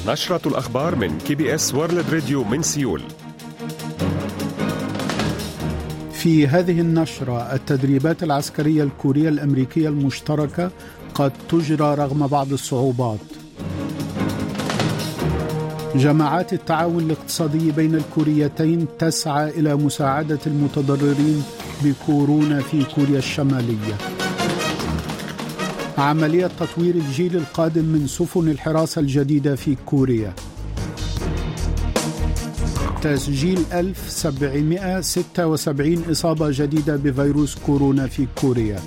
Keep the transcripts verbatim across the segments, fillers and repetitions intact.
نشرة الأخبار من كي بي إس وورلد راديو من سيول. في هذه النشرة: التدريبات العسكرية الكورية الأمريكية المشتركة قد تجرى رغم بعض الصعوبات. جماعات التعاون الاقتصادي بين الكوريتين تسعى إلى مساعدة المتضررين بكورونا في كوريا الشمالية. عملية تطوير الجيل القادم من سفن الحراسة الجديدة في كوريا. تسجيل ألف وسبعمائة وستة وسبعين إصابة جديدة بفيروس كورونا في كوريا.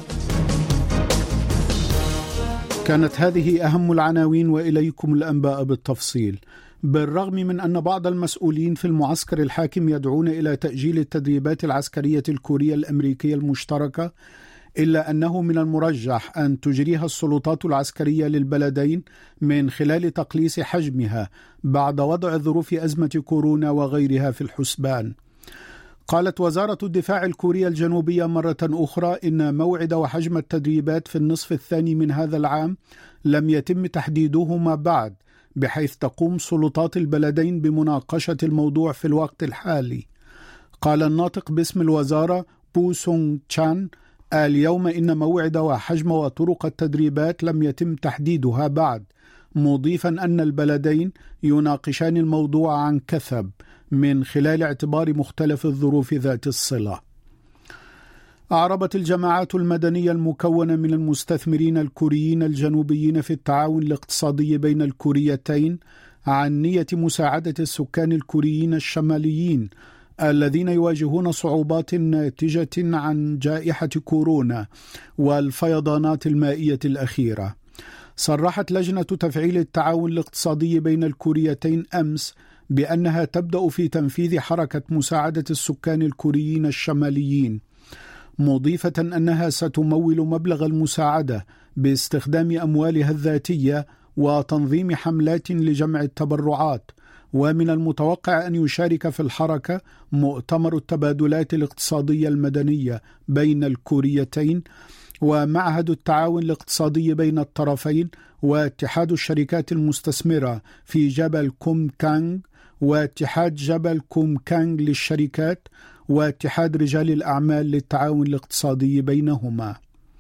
كانت هذه أهم العناوين، وإليكم الأنباء بالتفصيل. بالرغم من أن بعض المسؤولين في المعسكر الحاكم يدعون إلى تأجيل التدريبات العسكرية الكورية الأمريكية المشتركة، إلا أنه من المرجح أن تجريها السلطات العسكرية للبلدين من خلال تقليص حجمها بعد وضع ظروف أزمة كورونا وغيرها في الحسبان. قالت وزارة الدفاع الكورية الجنوبية مرة أخرى إن موعد وحجم التدريبات في النصف الثاني من هذا العام لم يتم تحديدهما بعد، بحيث تقوم سلطات البلدين بمناقشة الموضوع في الوقت الحالي. قال الناطق باسم الوزارة بو سونغ تشان اليوم إن موعد وحجم وطرق التدريبات لم يتم تحديدها بعد، مضيفا أن البلدين يناقشان الموضوع عن كثب من خلال اعتبار مختلف الظروف ذات الصلة. أعربت الجماعات المدنية المكونة من المستثمرين الكوريين الجنوبيين في التعاون الاقتصادي بين الكوريتين عن نية مساعدة السكان الكوريين الشماليين الذين يواجهون صعوبات ناتجة عن جائحة كورونا والفيضانات المائية الأخيرة. صرحت لجنة تفعيل التعاون الاقتصادي بين الكوريتين أمس بأنها تبدأ في تنفيذ حركة مساعدة السكان الكوريين الشماليين، مضيفة أنها ستمول مبلغ المساعدة باستخدام أموالها الذاتية وتنظيم حملات لجمع التبرعات. ومن المتوقع أن يشارك في الحركة مؤتمر التبادلات الاقتصادية المدنية بين الكوريتين ومعهد التعاون الاقتصادي بين الطرفين واتحاد الشركات المستثمرة في جبل كوم كانغ واتحاد جبل كوم كانغ للشركات واتحاد رجال الأعمال للتعاون الاقتصادي بينهما.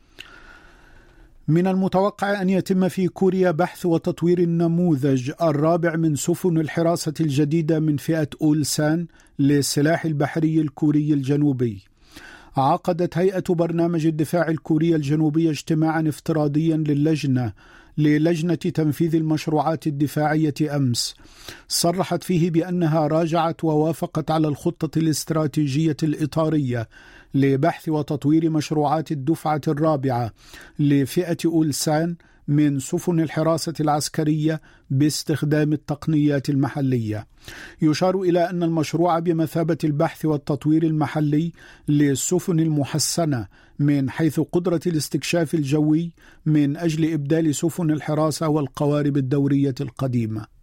من المتوقع أن يتم في كوريا بحث وتطوير النموذج الرابع من سفن الحراسة الجديدة من فئة أولسان للسلاح البحري الكوري الجنوبي. عقدت هيئة برنامج الدفاع الكورية الجنوبية اجتماعا افتراضيا للجنة للجنة تنفيذ المشروعات الدفاعية أمس، صرحت فيه بأنها راجعت ووافقت على الخطة الاستراتيجية الإطارية لبحث وتطوير مشروعات الدفعة الرابعة لفئة أولسان من سفن الحراسة العسكرية باستخدام التقنيات المحلية. يشار إلى أن المشروع بمثابة البحث والتطوير المحلي للسفن المحسنة من حيث قدرة الاستكشاف الجوي من أجل إبدال سفن الحراسة والقوارب الدورية القديمة.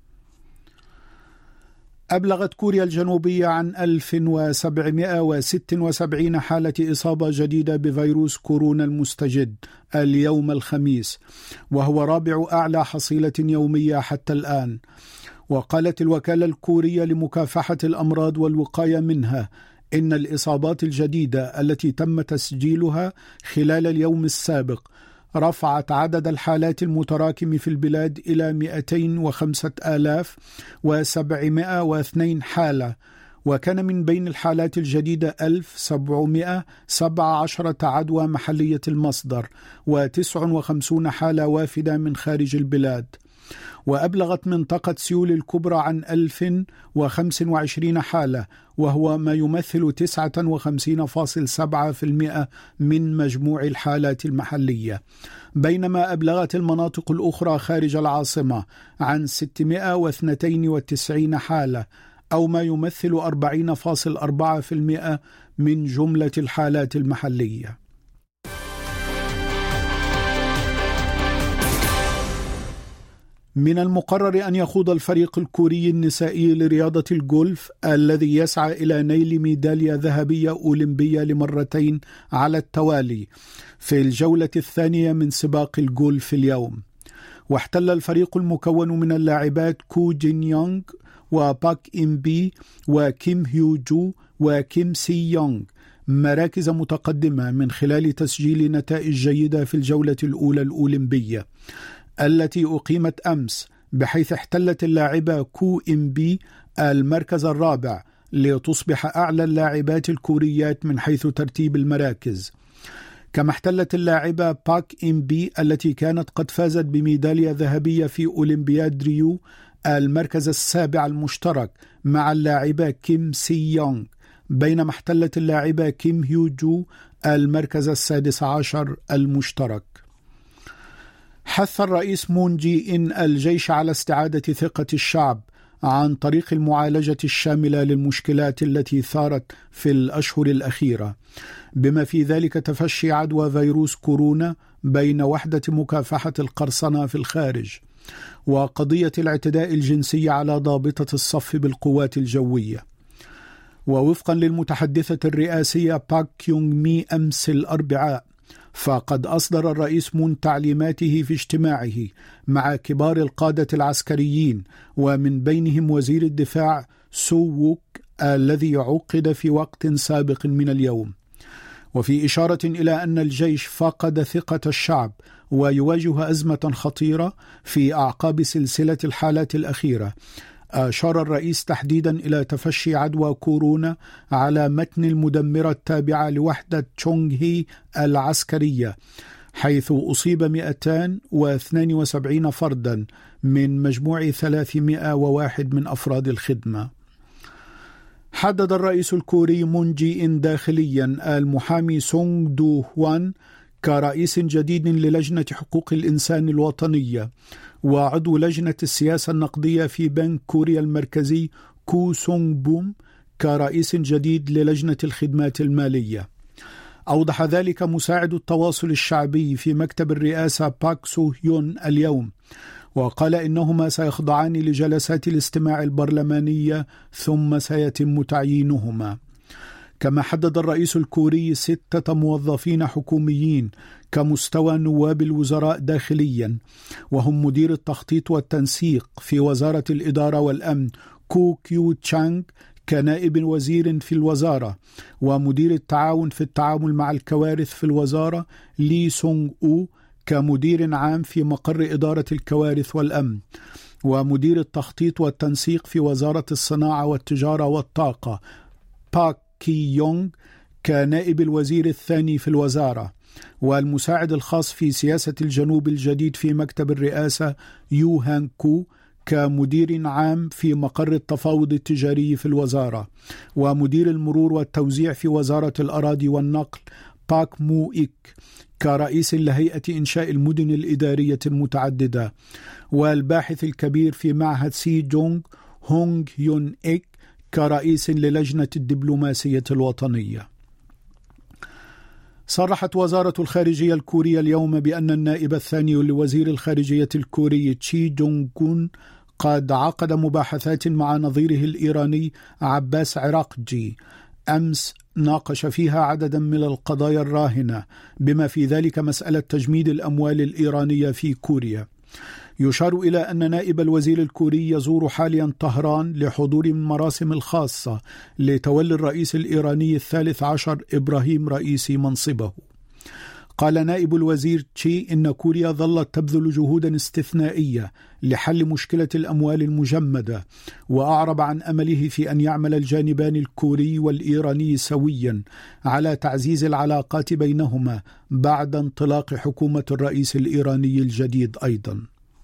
أبلغت كوريا الجنوبية عن ألف وسبعمائة وستة وسبعين حالة إصابة جديدة بفيروس كورونا المستجد اليوم الخميس، وهو رابع أعلى حصيلة يومية حتى الآن. وقالت الوكالة الكورية لمكافحة الأمراض والوقاية منها إن الإصابات الجديدة التي تم تسجيلها خلال اليوم السابق رفعت عدد الحالات المتراكم في البلاد إلى مئتين وخمسة آلاف وسبعمائة واثنين حالة، وكان من بين الحالات الجديدة ألف وسبعمائة وسبعة عشر عدوى محلية المصدر وتسع وخمسين حالة وافدة من خارج البلاد. وأبلغت منطقة سيول الكبرى عن ألف وخمسة وعشرين حالة، وهو ما يمثل تسعة وخمسين فاصلة سبعة بالمئة من مجموع الحالات المحلية، بينما أبلغت المناطق الأخرى خارج العاصمة عن ستمائة واثنين وتسعين حالة، أو ما يمثل أربعين فاصلة أربعة بالمئة من جملة الحالات المحلية. من المقرر أن يخوض الفريق الكوري النسائي لرياضة الجولف الذي يسعى إلى نيل ميدالية ذهبية أولمبية لمرتين على التوالي في الجولة الثانية من سباق الجولف اليوم. واحتل الفريق المكون من اللاعبات كو جين يونغ وباك إم بي وكيم هيو جو وكيم سي يونغ مراكز متقدمة من خلال تسجيل نتائج جيدة في الجولة الأولى الأولمبية التي أقيمت أمس، بحيث احتلت اللاعبة كو إم بي المركز الرابع لتصبح أعلى اللاعبات الكوريات من حيث ترتيب المراكز. كما احتلت اللاعبة باك إم بي التي كانت قد فازت بميدالية ذهبية في أولمبياد ريو المركز السابع المشترك مع اللاعبة كيم سي يونغ، بينما احتلت اللاعبة كيم هيو جو المركز السادس عشر المشترك. حث الرئيس مون جي إن الجيش على استعادة ثقة الشعب عن طريق المعالجة الشاملة للمشكلات التي ثارت في الأشهر الأخيرة، بما في ذلك تفشي عدوى فيروس كورونا بين وحدة مكافحة القرصنة في الخارج، وقضية الاعتداء الجنسي على ضابطة الصف بالقوات الجوية. ووفقا للمتحدثة الرئاسية باك كيونغ مي أمس الأربعاء، فقد أصدر الرئيس مون تعليماته في اجتماعه مع كبار القادة العسكريين، ومن بينهم وزير الدفاع سو ووك الذي عقد في وقت سابق من اليوم، وفي إشارة إلى أن الجيش فقد ثقة الشعب ويواجه أزمة خطيرة في أعقاب سلسلة الحالات الأخيرة. أشار الرئيس تحديدا إلى تفشي عدوى كورونا على متن المدمرة التابعة لوحدة تشونغ هي العسكرية، حيث أصيب مئتين واثنين وسبعين فردا من مجموع ثلاثمائة وواحد من أفراد الخدمة. حدد الرئيس الكوري مون جي إن داخليا المحامي سونغ دو هوان كرئيس جديد للجنة حقوق الإنسان الوطنية، وعضو لجنة السياسة النقدية في بنك كوريا المركزي كو سونغ بوم كرئيس جديد للجنة الخدمات المالية. أوضح ذلك مساعد التواصل الشعبي في مكتب الرئاسة باك سو هيون اليوم، وقال إنهما سيخضعان لجلسات الاستماع البرلمانية ثم سيتم تعيينهما. كما حدد الرئيس الكوري ستة موظفين حكوميين كمستوى نواب الوزراء داخليا، وهم مدير التخطيط والتنسيق في وزارة الإدارة والأمن كو كيو تشانغ كنائب وزير في الوزارة، ومدير التعاون في التعامل مع الكوارث في الوزارة لي سونغ أو كمدير عام في مقر إدارة الكوارث والأمن، ومدير التخطيط والتنسيق في وزارة الصناعة والتجارة والطاقة باك كي يونغ كنائب الوزير الثاني في الوزارة، والمساعد الخاص في سياسة الجنوب الجديد في مكتب الرئاسة يو هان كو كمدير عام في مقر التفاوض التجاري في الوزارة، ومدير المرور والتوزيع في وزارة الأراضي والنقل باك مو إيك كرئيس لهيئة إنشاء المدن الإدارية المتعددة، والباحث الكبير في معهد سي جونغ هونغ يون إيك كرئيس للجنة الدبلوماسية الوطنية. صرحت وزارة الخارجية الكورية اليوم بأن النائب الثاني لوزير الخارجية الكوري تشي جونغ كون قد عقد مباحثات مع نظيره الإيراني عباس عراقجي أمس، ناقش فيها عددا من القضايا الراهنة بما في ذلك مسألة تجميد الأموال الإيرانية في كوريا. يشار إلى أن نائب الوزير الكوري يزور حاليا طهران لحضور المراسم الخاصة لتولي الرئيس الإيراني الثالث عشر إبراهيم رئيسي منصبه. قال نائب الوزير تشي إن كوريا ظلت تبذل جهودا استثنائية لحل مشكلة الأموال المجمدة، وأعرب عن أمله في أن يعمل الجانبان الكوري والإيراني سويا على تعزيز العلاقات بينهما بعد انطلاق حكومة الرئيس الإيراني الجديد أيضا.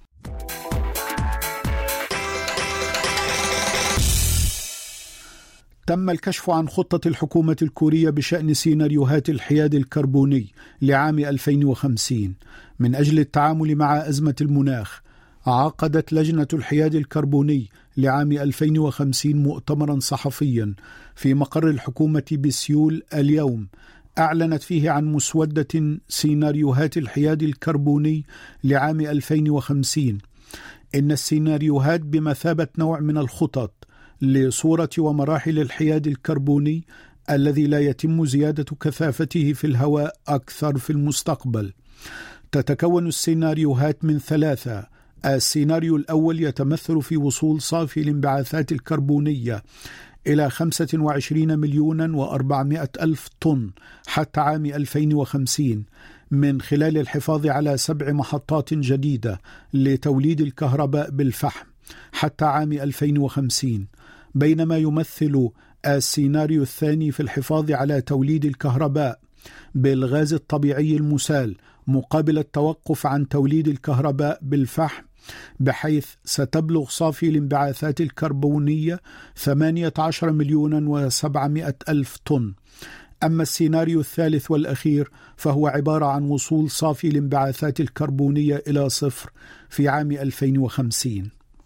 تم الكشف عن خطة الحكومة الكورية بشأن سيناريوهات الحياد الكربوني لعام ألفين وخمسين من أجل التعامل مع أزمة المناخ. عقدت لجنة الحياد الكربوني لعام ألفين وخمسين مؤتمرا صحفيا في مقر الحكومة بسيول اليوم، أعلنت فيه عن مسودة سيناريوهات الحياد الكربوني لعام ألفين وخمسين. إن السيناريوهات بمثابة نوع من الخطط لصورة ومراحل الحياد الكربوني الذي لا يتم زيادة كثافته في الهواء أكثر في المستقبل. تتكون السيناريوهات من ثلاثة. السيناريو الأول يتمثل في وصول صافي الانبعاثات الكربونية إلى خمسة وعشرين مليون وأربعمائة ألف طن حتى عام ألفين وخمسين من خلال الحفاظ على سبع محطات جديدة لتوليد الكهرباء بالفحم حتى عام ألفين وخمسين، بينما يمثل السيناريو الثاني في الحفاظ على توليد الكهرباء بالغاز الطبيعي المسال مقابل التوقف عن توليد الكهرباء بالفحم، بحيث ستبلغ صافي الانبعاثات الكربونية ثمانية عشر مليون وسبعمائة ألف طن. أما السيناريو الثالث والأخير فهو عبارة عن وصول صافي الانبعاثات الكربونية إلى صفر في عام ألفين وخمسين.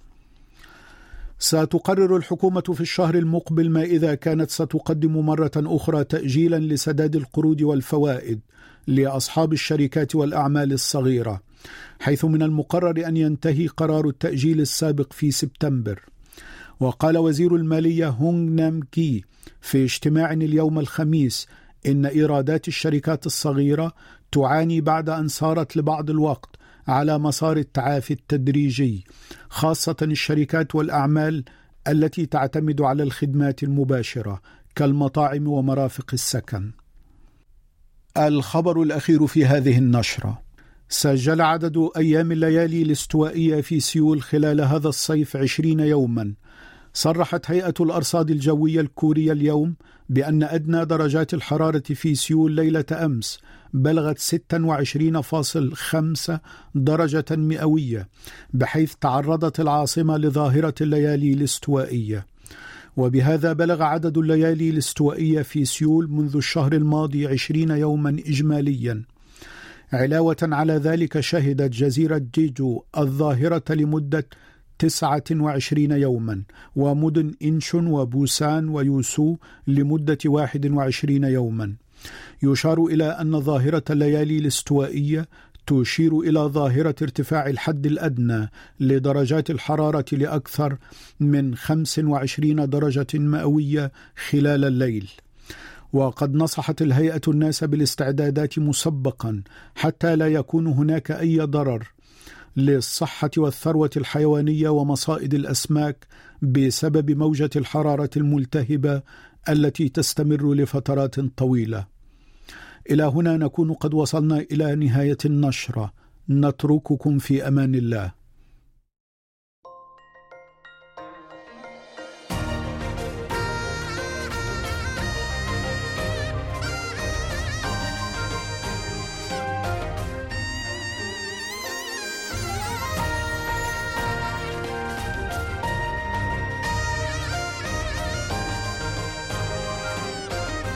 ستقرر الحكومة في الشهر المقبل ما إذا كانت ستقدم مرة أخرى تأجيلا لسداد القروض والفوائد لأصحاب الشركات والأعمال الصغيرة، حيث من المقرر أن ينتهي قرار التأجيل السابق في سبتمبر. وقال وزير المالية هونغ نام كي في اجتماع اليوم الخميس إن إيرادات الشركات الصغيرة تعاني بعد أن صارت لبعض الوقت على مسار التعافي التدريجي، خاصة الشركات والأعمال التي تعتمد على الخدمات المباشرة كالمطاعم ومرافق السكن. الخبر الأخير في هذه النشرة: سجل عدد أيام الليالي الاستوائية في سيول خلال هذا الصيف عشرين يوما. صرحت هيئة الأرصاد الجوية الكورية اليوم بأن أدنى درجات الحرارة في سيول ليلة أمس بلغت ستة وعشرين فاصلة خمسة درجة مئوية، بحيث تعرضت العاصمة لظاهرة الليالي الاستوائية، وبهذا بلغ عدد الليالي الاستوائية في سيول منذ الشهر الماضي عشرين يوما إجماليا. علاوة على ذلك شهدت جزيرة جيجو الظاهرة لمدة تسعة وعشرين يوما، ومدن إنشون وبوسان ويوسو لمدة واحد وعشرين يوما. يشار إلى أن ظاهرة الليالي الاستوائية تشير إلى ظاهرة ارتفاع الحد الأدنى لدرجات الحرارة لأكثر من خمس وعشرين درجة مئوية خلال الليل. وقد نصحت الهيئة الناس بالاستعدادات مسبقا حتى لا يكون هناك أي ضرر للصحة والثروة الحيوانية ومصائد الأسماك بسبب موجة الحرارة الملتهبة التي تستمر لفترات طويلة. إلى هنا نكون قد وصلنا إلى نهاية النشرة، نترككم في أمان الله.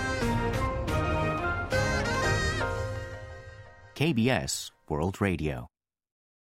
K B S World Radio.